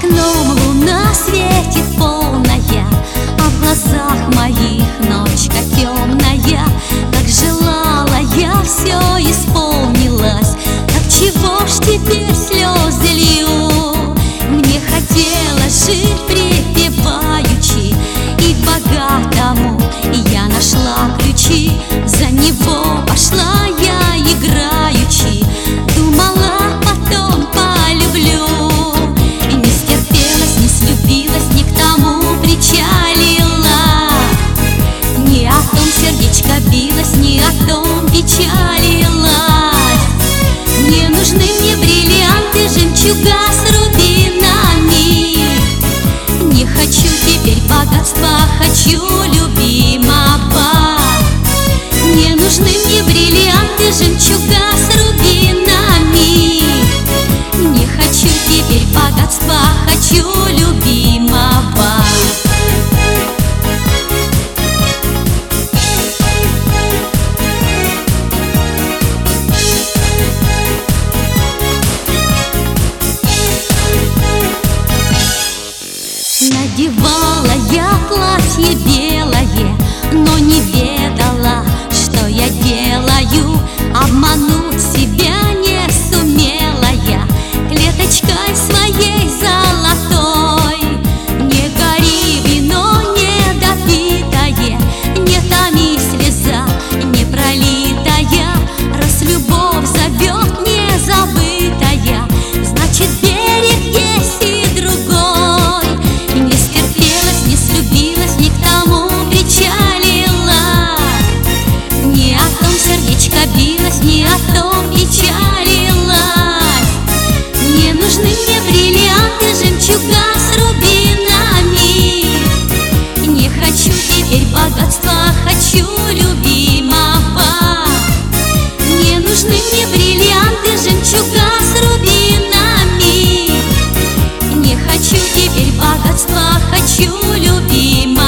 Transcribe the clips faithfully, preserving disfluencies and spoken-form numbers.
окном луна светит полная, а в глазах моих ночка темная. Как желала я, все исполнилось, так чего ж теперь слезы лью? Мне хотелось жить припеваючи, и к богатому я нашла ключи. За него пошла я играючи, думала, потом полюблю. И не стерпелась, не слюбилась, не к тому причалила. Не о том сердечко билось, не о том печалилась. Не нужны мне бриллианты, жемчуга с рубинами. Не хочу теперь богатства, хочу любимого. Не нужны мне бриллианты, жемчуга с рубинами. Не хочу теперь богатства, хочу любимого. Надевала я платье белое, но не ведала, что я делаю. Обмануть себя не сумела я клеточкой своей золотой. Не гори вино недопитое, не томи слеза не пролитая. Раз любовь зовет незабытая, значит берег есть и другой. Не стерпелась, не слюбилась, не к тому причалила. Не о том сердечко билось, не о том печалилась. Не нужны мне бриллианты, жемчуга с рубинами. Не хочу теперь богатства, хочу любимого. Не нужны мне бриллианты, жемчуга с рубинами. Не хочу теперь богатства, хочу любимого.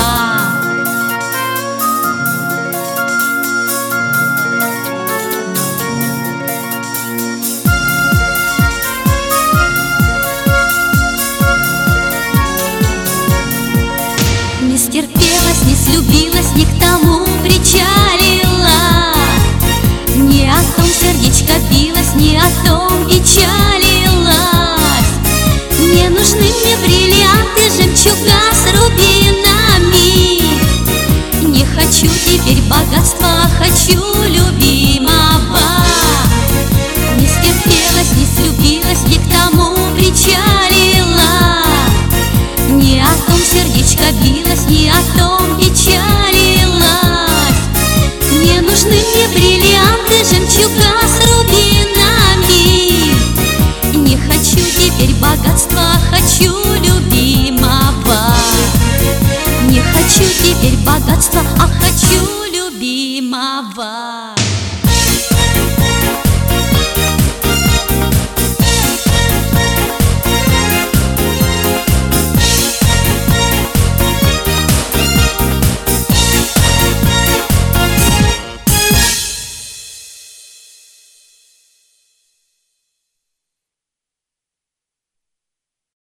Не стерпелась, не слюбилась, не к тому причалила. Не о том сердечко билось, не о том печалилась. Не нужны мне бриллианты, жемчуга с рубинами. Не хочу теперь богатства, хочу любимого. Не стерпелась, не слюбилась, не к тому причалила. Не о том сердечко билось, не о том печалилась. Не нужны мне бриллианты, жемчуга с рубинами. Не хочу теперь богатства, хочу